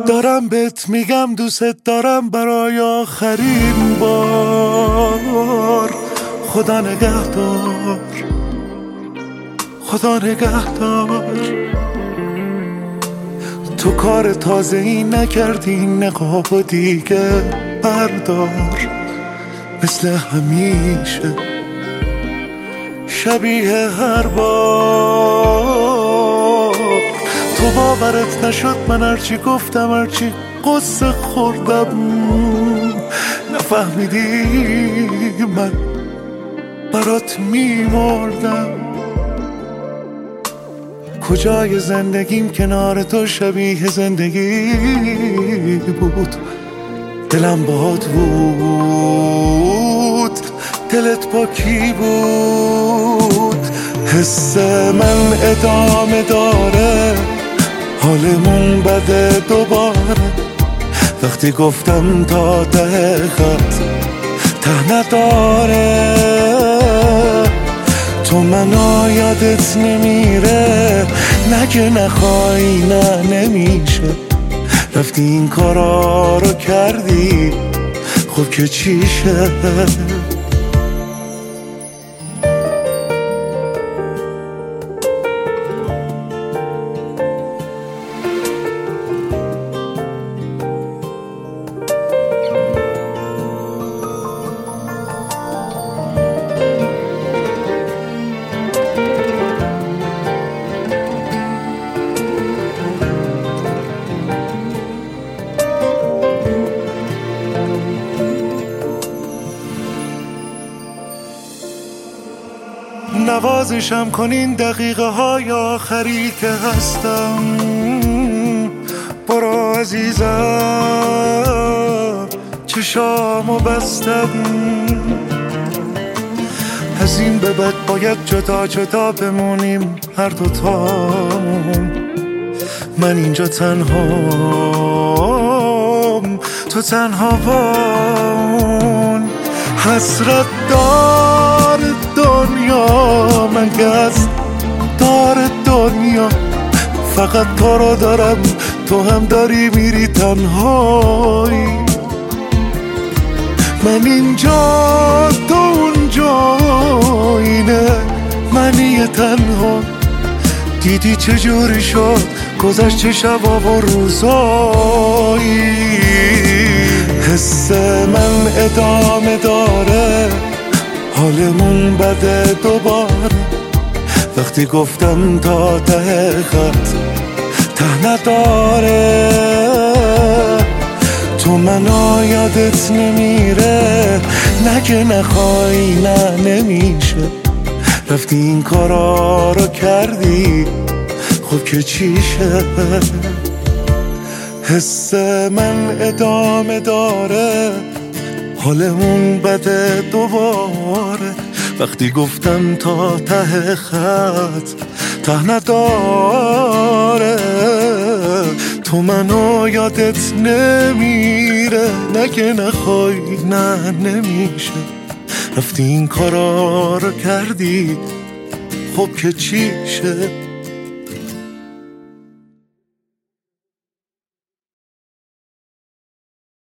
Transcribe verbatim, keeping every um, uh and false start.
دارم بهت میگم دوست دارم برای آخرین بار. خدا نگهدار، خدا نگهدار. تو کار تازه ای نکردی، نقاب و دیگه بردار. مثل همیشه شبیه هر بار. تو باورت نشد من هرچی گفتم، هرچی قصه خوردم، نفهمیدی من برات میمردم. کجای زندگیم کنار تو شبیه زندگی بود. دلم باهات بود، دلت با کی بود؟ حس من ادامه داره، حالمون بده دوباره. وقتی گفتم تا ته خط ته نداره. تو منو یادت نمیره، نگه نخوای نه نمیشه. رفتی این کارا رو کردی، خب که چیشه؟ نوازشم کنین دقیقه های آخری که هستم. برو عزیزم چشامو بستم. از این به بعد باید جدا جدا بمونیم هر دوتام. من اینجا تنهام، تو تنها بان. حسرت دار دنیا، من گز دار دنیا. فقط تو رو دارم، تو هم داری میری تنهایی. من اینجا تو اونجا، اینه منی تنها. دیدی چجوری شد گذشت چه شبا و روزایی. حس من ادامه داره، حالمون بده دوباره. وقتی گفتم تا ته خط ته نداره. تو منو یادت نمیره، نگه نخوای نه نمیشه. رفتی این کارا رو کردی، خب که چیشه؟ حس من ادامه داره، حالمون بده دوباره. وقتی گفتم تا ته خط ته نداره. تو منو یادت نمیره، نگه نخوای نه نمیشه. رفتی این کارا رو کردی، خب که چیشه؟